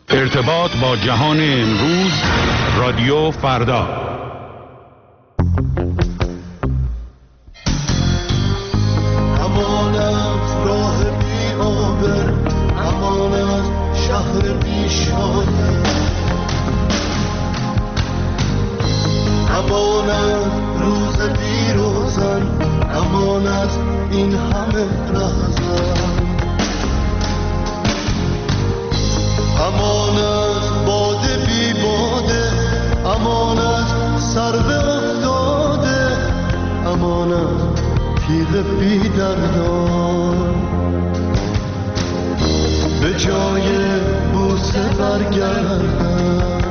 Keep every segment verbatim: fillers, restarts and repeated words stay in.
ارتباط با جهان امروز، رادیو فردا. امانت راه بی آبر، امانت شهر بی شانه، امانت روز بی روزن، امانت این همه رهزن، امانت باده بی باده، امانت سر به افتاده، امانت تیغ بی دردان، به جای بوسه برگردن،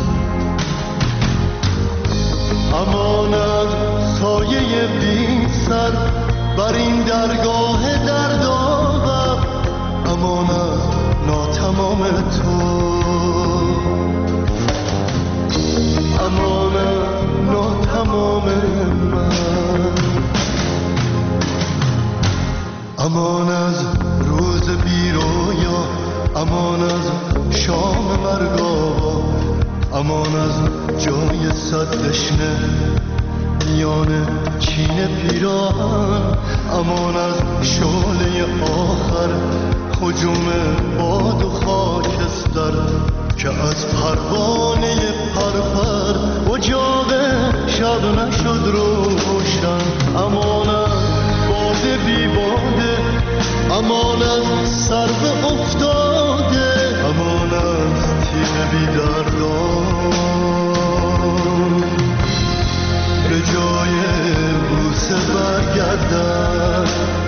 امانت سایه بی سر بر این درگاه دردآور، امانت ناتمام تو، امانت ناتمام من، امان از روز بی رویا، امان از شام مرگاوا، امان از جای صد دشنه میان چین پیراهن، امان از شعله آخر هجوم باد و خاکستر که از پروانه پرپر اجاق شب نشد روشن، امانت باده بی باده، امانت سر به افتاده، امانت تیغ بی دردان، به جای بوسه برگردن،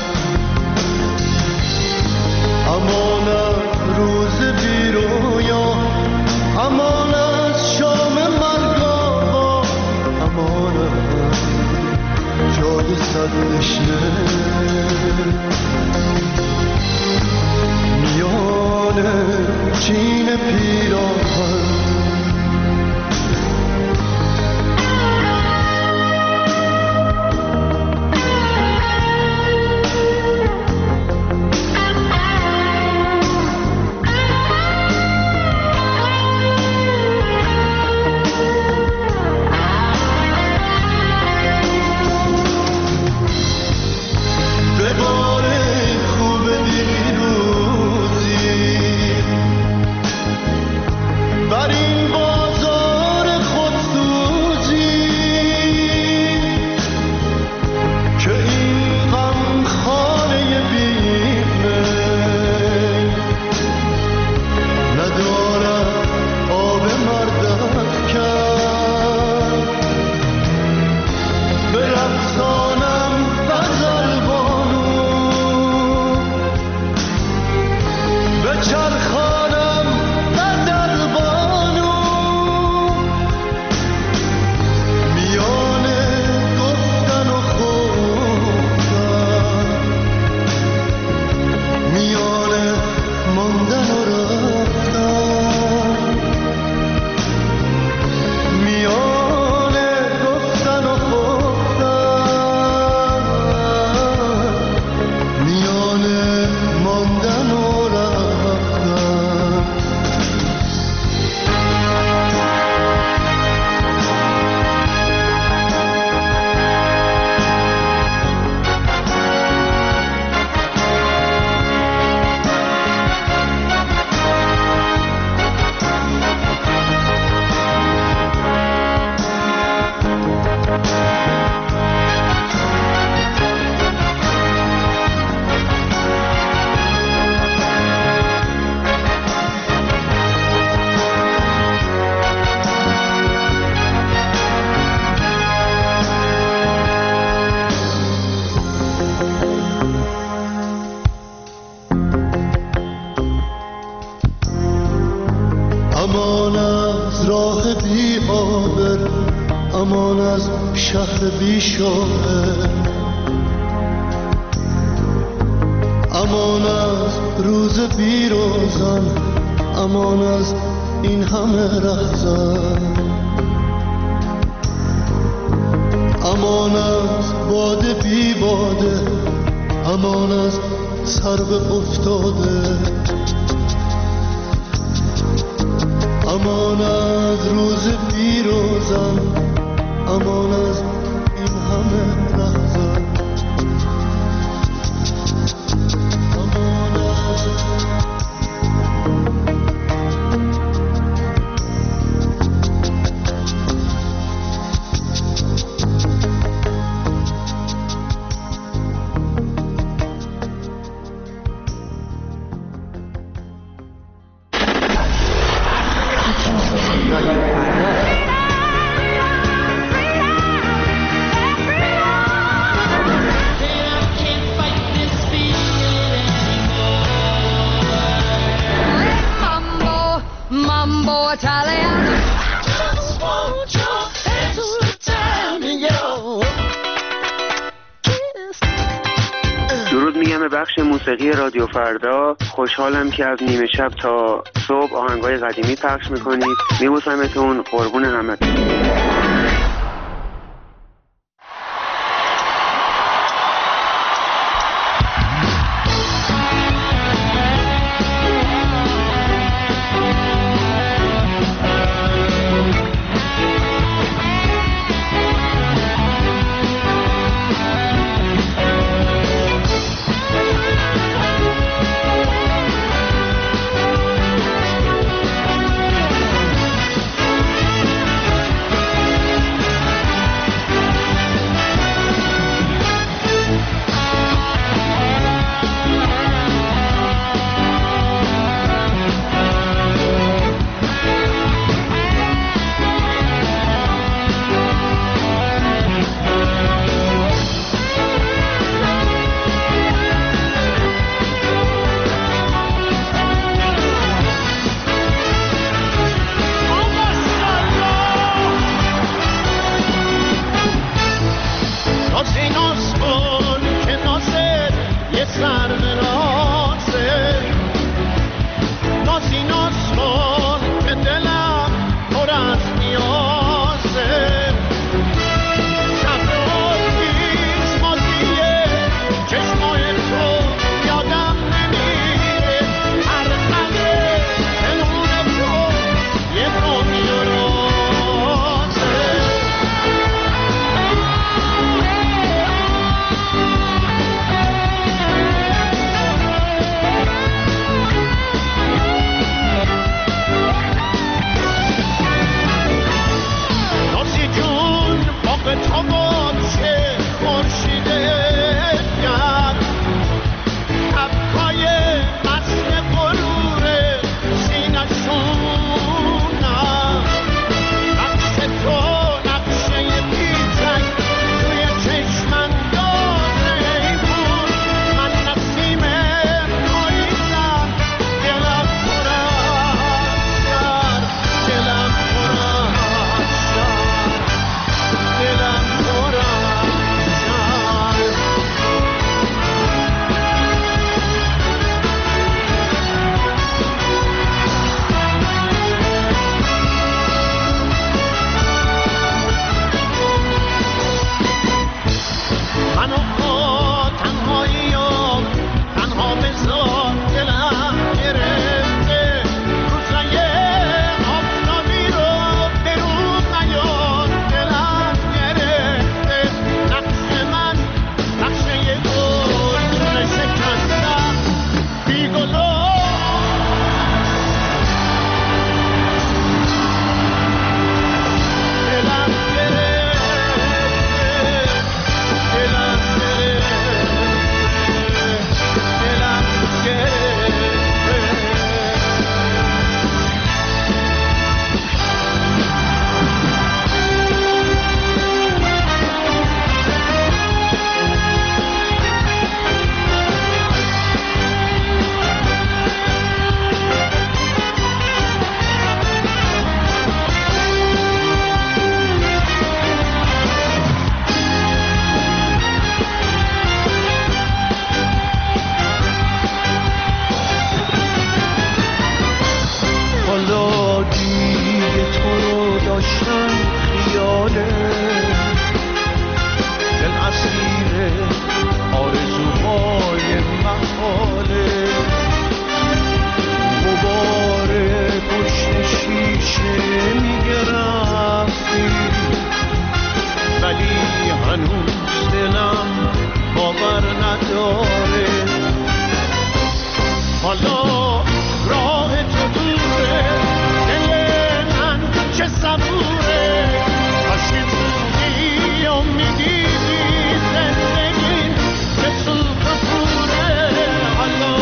امانت روز بی رویا، امانت شام مرگاوا، امانت جای صد دشنه میان چین پیراهن. امان از راه بی آبر، امان از شهر بی شاعر، امان از روز بی روزن، امان از این همه رهزن، امان از باده بی باده، امان از سر به افتاده، امان از روز پیروزان، امان از این همه رهزن، امان از درود میگم به بخش موسیقی رادیو فردا. خوشحالم که از نیمه شب تا صبح آهنگای قدیمی پخش میکنید. میبوسمتون، قربون همتون. که میگه رفتی، ولی هنوز دلم باور نداره. حالا راه تو دوره، دل من چه صبوره، کاشکی بودی و میدیدی زندگی که تو کفوره. حالا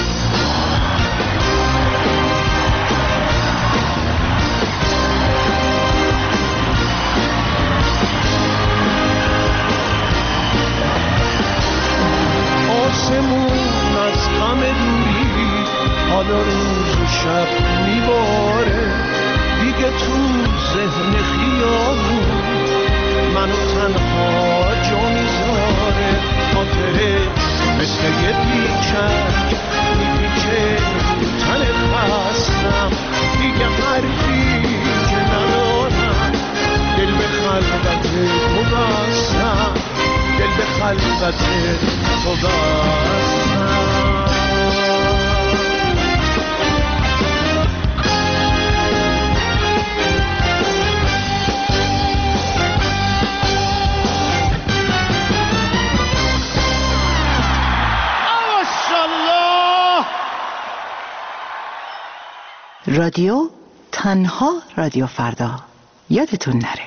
آسمون از غم دوری حالا روز و شب میباره، دیگه تو ذهن خیابون منو تنها جا میذاره. خاطره مثل یه پیچک میپیچه تن خستم، دیگه حرفی که ندارم، دل به خلوت تو بستم، دل به خلوت تو بستم. رادیو تنها رادیو فردا، یادتون نره.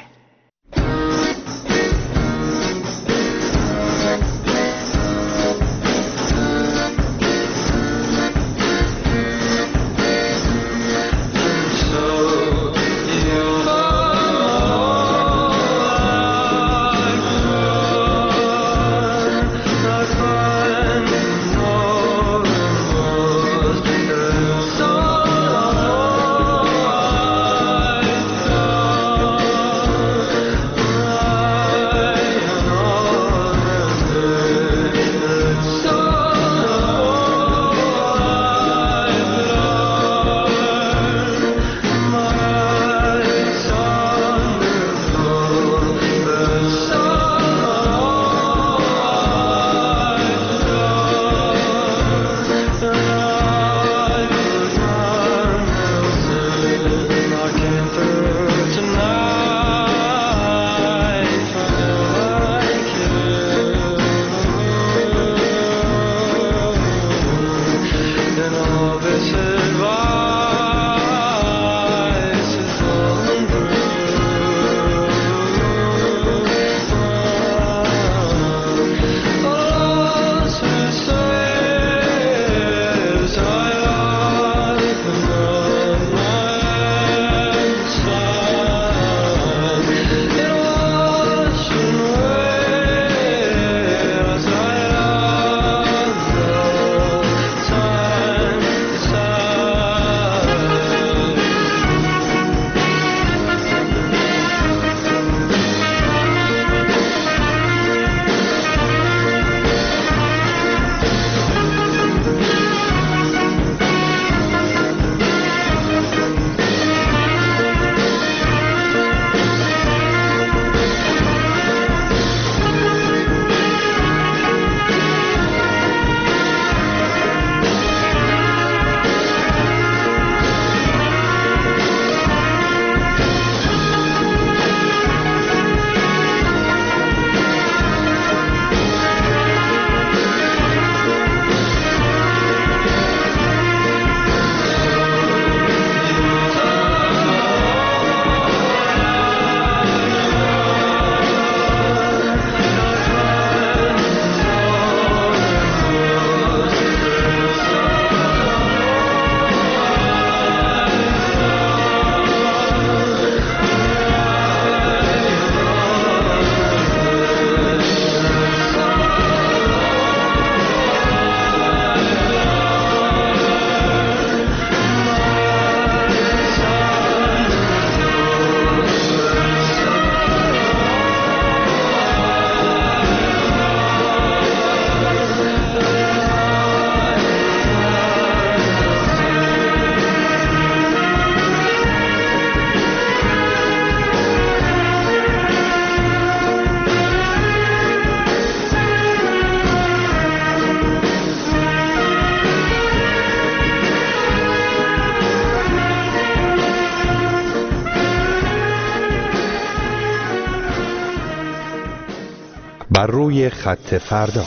بر روی خط فردا.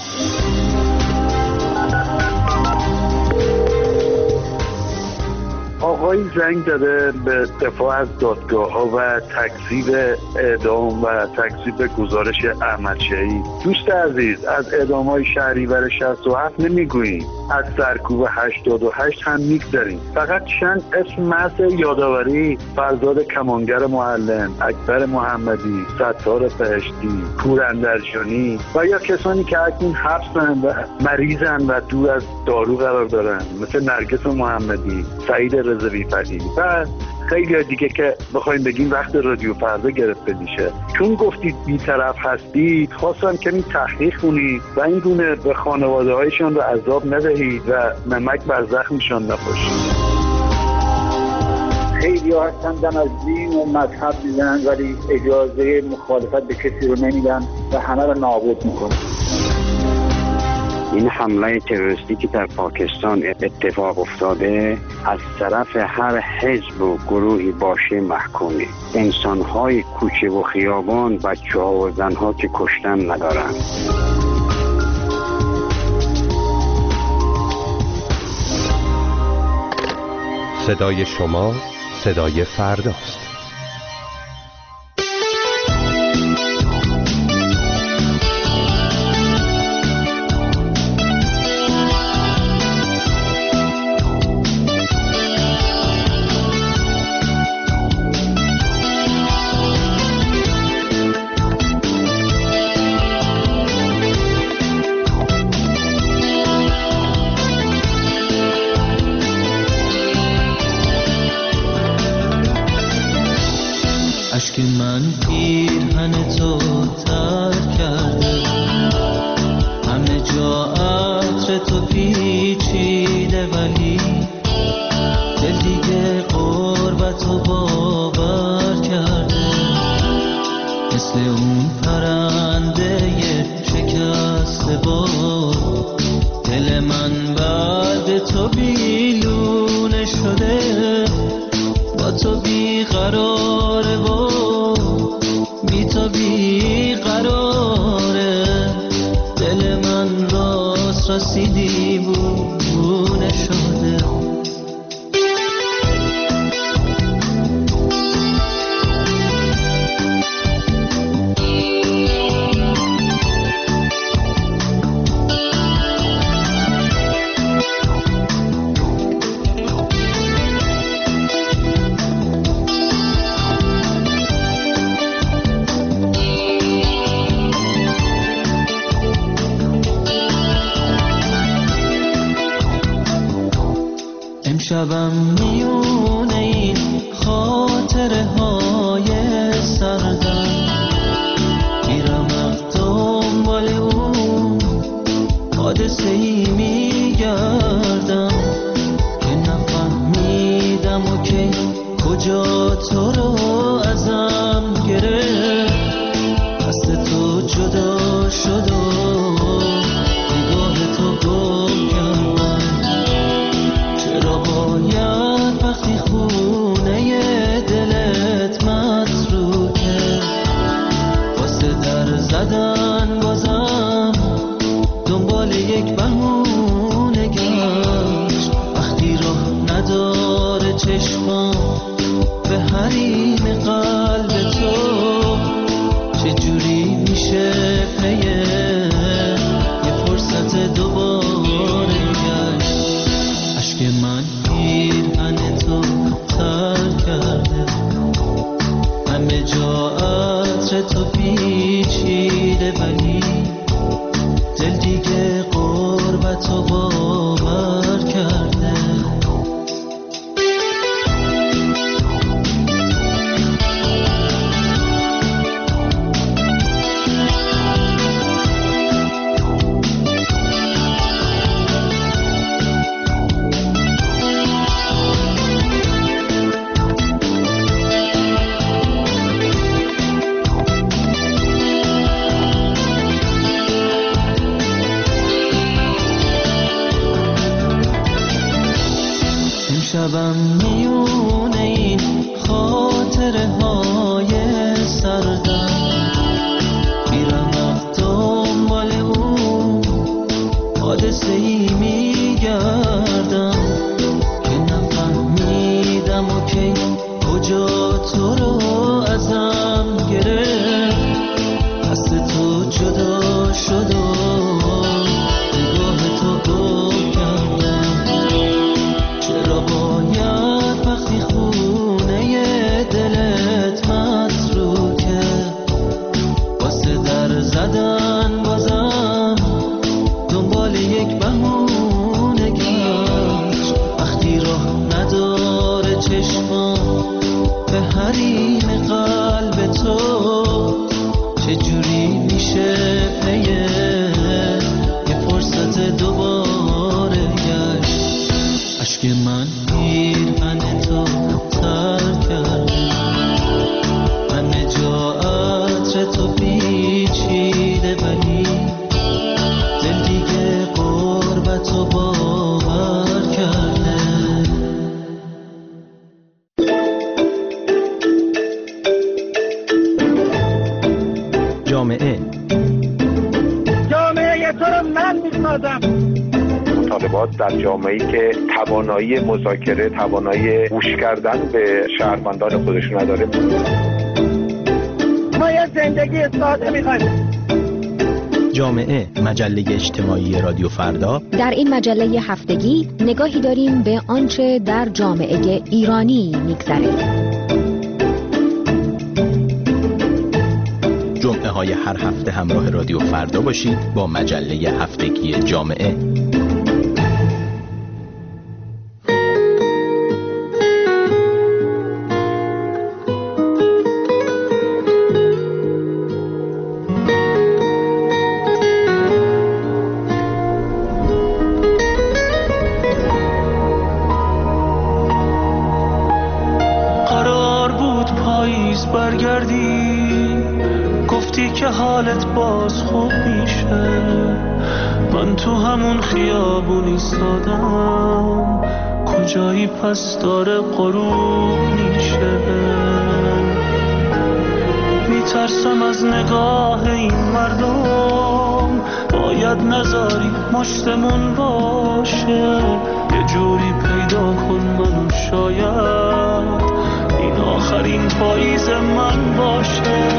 آقایی زنگ داده به دفاع از دادگاه ها و تکذیب اعدام و تکذیب گزارش احمد شهید. دوست عزیز، از اعدام های شهریور شصت و هفت نمیگوییم، از سرکوب هشتاد و هشت هم میگذاریم. فقط چند اسم محض یادآوری: فرزاد کمانگر معلم، اکبر محمدی، ستار بهشتی، پور اندرجانی و یا کسانی که اکنون حبسن و مریضن و دور از دارو قرار دارن، مثل نرگس محمدی، سعید رضوی فقیهی و خیلی دیگه که بخوایم بگیم وقت رادیو فردا گرفته میشه. چون گفتید بی‌طرف هستید، خواستم کمی تحقیق کنید و این گونه به خانواده هایشان رو عذاب ندهید و نمک بر زخمشان نپاشید. خیلی ها هستن دم از دین و مذهب میزنن ولی اجازه مخالفت به کسی رو نمیدن و همه رو نابود میکنن. این حمله تروریستی که در پاکستان اتفاق افتاده از طرف هر حزب و گروهی باشه محکومه. انسان‌های کوچه و خیابان، بچه‌ها و زن‌ها که کشتن ندارن. صدای شما صدای فرداست. اشک من پیرهن تو تر کرده، همه جا عطر تو پیچیده، ولی دل دیگه قربت و باور کرده. مثل اون پرنده شکسته باد، دل من بعد تو بیلونه شده. با تو بیقراره و بی تو بیقراره، دل من راست راستی دیوونه شده. شبم میونه این خاطره های سردم، میرم از دنبال اون حادثه ای میگردم که نفهمیدم و که کجا تو رو ازم گرفت. دست تو جدا شد و نگاه تو گم کردم. چرا باید وقتی خونه دلت متروکه، واسه در زدن بازم دنبال یک بهونه گشت. وقتی راه نداره چشمم به حریم قلب تو، چجوری میشه پیه یه فرصت دوباره گشت. اشک من پیرهن تو تر کرده، همه جا عطر تو پیچیده، ولی دل دیگه قربت و باور کرده. شبم میونه این خاطره های سردم، میرم از تو قصه ای میگردم که نفهمیدم و که کجا تو رو ازم گرفت، دست تو جدا شد و نگاه تو گم کردم. چرا باید وقتی خونه دلت مسروکه واسه در زدن بازم دنبال یک بهونه گشت، وقتی راه نداره چشمام به حریم قلب تو، چجوری میشه پیه یه فرصت دوباره گشت. عشق من پیرهن تو تر کرد، همه جا عطر تو پیچیده، ولی دل دیگه قربت و باور کرده. جامعه جامعه تو رو من میسازم. مطالبات در جامعه‌ای که توانایی مذاکره، توانایی گوش کردن به شهروندان خودش نداره. ما یه زندگی ساده میخوایم. جامعه، مجله اجتماعی رادیو فردا. در این مجله هفتگی نگاهی داریم به آنچه در جامعه ایرانی میگذره. جمعه های هر هفته همراه رادیو فردا باشید با مجله هفتگی جامعه. قرار بود پاییز برگردی، گفتی که حالت باز خوب میشه. من تو همون خیابون ایستادم، کجایی پس داره غروب میشه. میترسم از نگاه این مردم، باید نذاری مشتمون باشه. یه جوری پیدا کن منو، شاید این آخرین پاییز من باشه.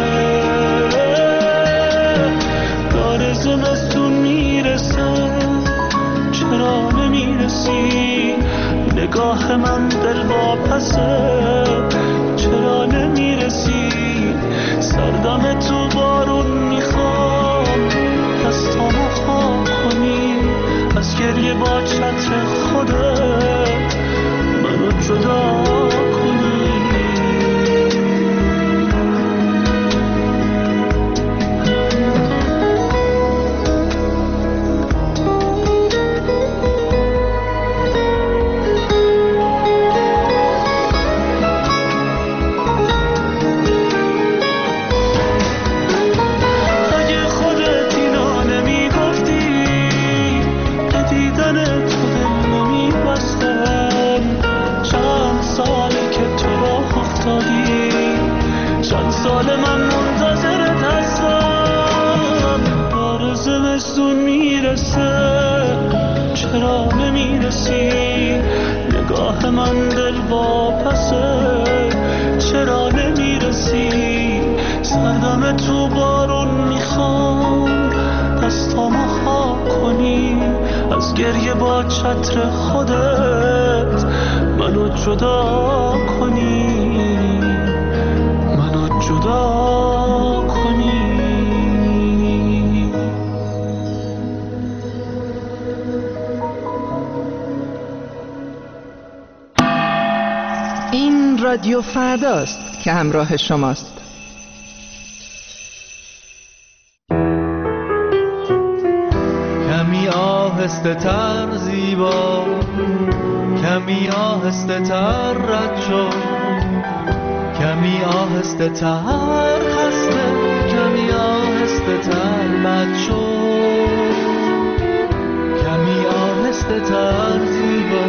داره زمستون میرسه، چرا نمیرسی؟ نگاه من دل واپسه، چرا نمیرسی؟ سردم تو بارون میخوام، دستامو خاک کنی، از گریه با چتر خودت منو جدا کنی. چند سال من منتظرت هستم، داره زمستون میرسه، چرا نمیرسی؟ نگاه من دل واپسه، چرا نمیرسی؟ سردم تو بارون میخوام، دستامو خاک کنی، از گریه با چتر خودت منو جدا کنی، منو جدا کنی. این رادیو فرداست که همراه شماست. کمی آهسته تر زیبا، کمی آهسته تر رد شد، کمی آهسته تر خسته، کمی آهسته تر بد شد، کمی آهسته تر زیبا،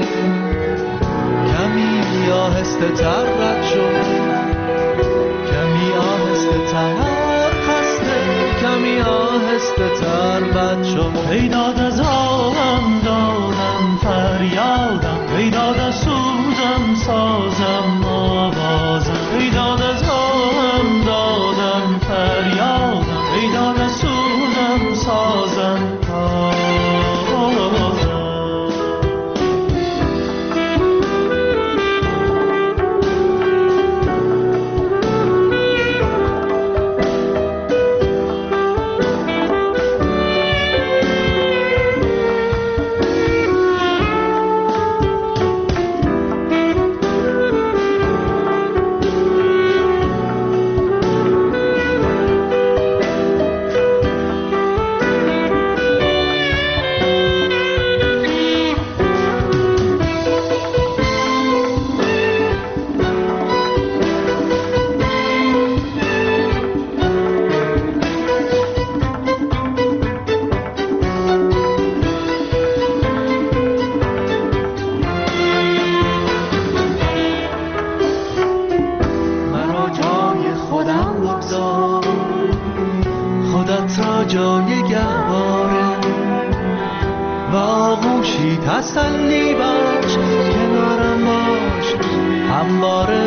کمی آهسته تر رد شد، کمی آهسته تر خسته، کمی آهسته تر بد شد. ای داد از آهم دادم فریادم، ای داد از سوزم سازم آوازم، ای داد از آهم دادم فریادم، ای داد از سوزم سازم آوازم. تسلی بخش کنارم باش همواره